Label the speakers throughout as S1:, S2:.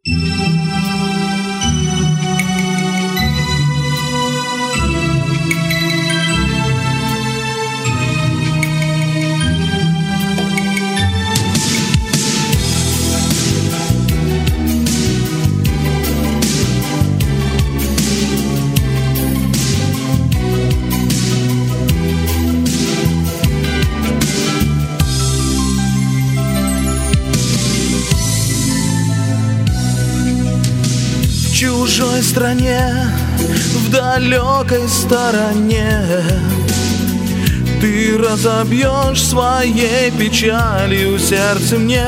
S1: В чужой стране, в далекой стороне, ты разобьешь своей печалью сердце мне.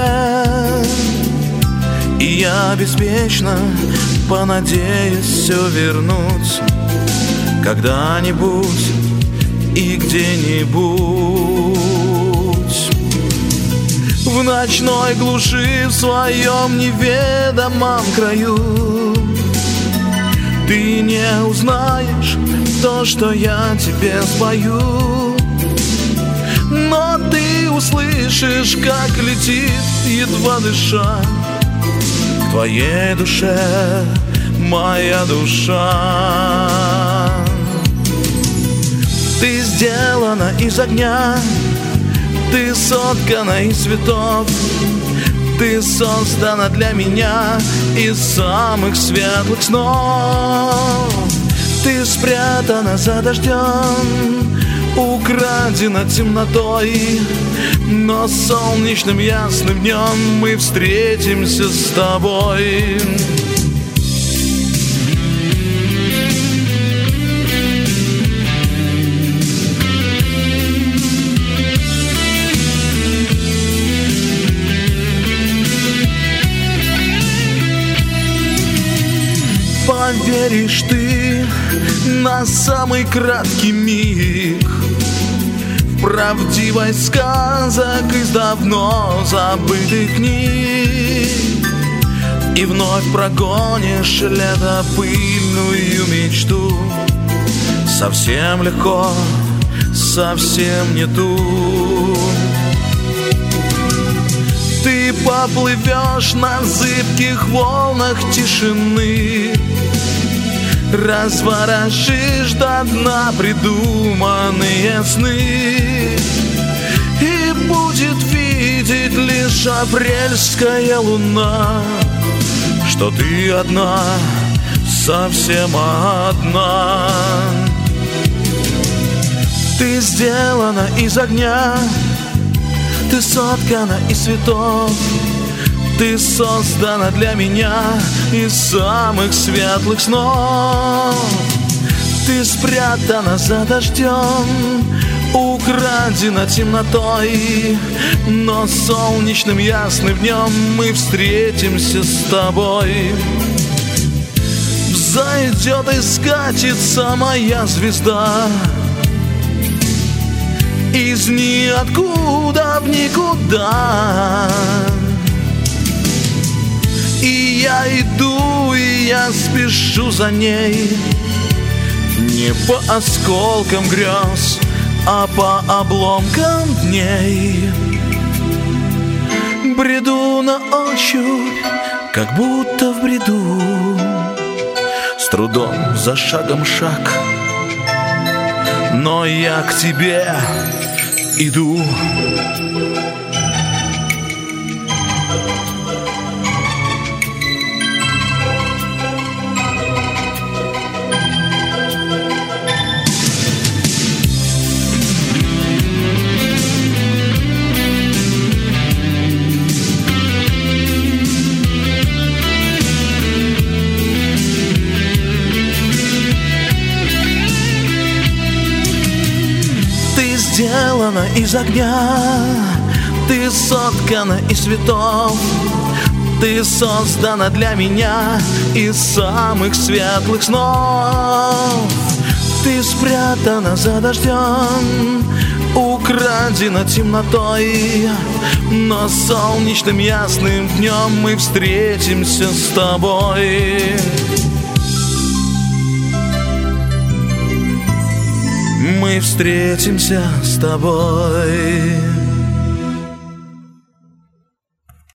S1: И я беспечно понадеюсь все вернуть когда-нибудь и где-нибудь. В ночной глуши, в своем неведомом краю, ты не узнаешь то, что я тебе спою, но ты услышишь, как летит, едва дыша, к твоей душе моя душа. Ты сделана из огня, ты соткана из цветов, ты создана для меня из самых светлых снов. Ты спрятана за дождем, украдена темнотой, но солнечным ясным днем мы встретимся с тобой. Поверишь ты на самый краткий миг в правдивость сказок из давно забытых книг, и вновь прогонишь летопыльную мечту. Совсем легко, совсем не ту. Ты поплывешь на зыбких волнах тишины, разворошишь до дна придуманные сны, и будет видеть лишь апрельская луна, что ты одна, совсем одна. Ты сделана из огня, ты соткана из цветов, ты создана для меня из самых светлых снов. Ты спрятана за дождем, украдена темнотой, но солнечным ясным днем мы встретимся с тобой. Взойдет и скатится моя звезда из ниоткуда в никуда. И я иду, и я спешу за ней, не по осколкам грез, а по обломкам дней. Бреду на ощупь, как будто в бреду, с трудом за шагом шаг, но я к тебе иду. Сделана из огня, ты соткана из цветов, ты создана для меня из самых светлых снов. Ты спрятана за дождем, украдена темнотой, но солнечным ясным днем мы встретимся с тобой. Мы встретимся с тобой.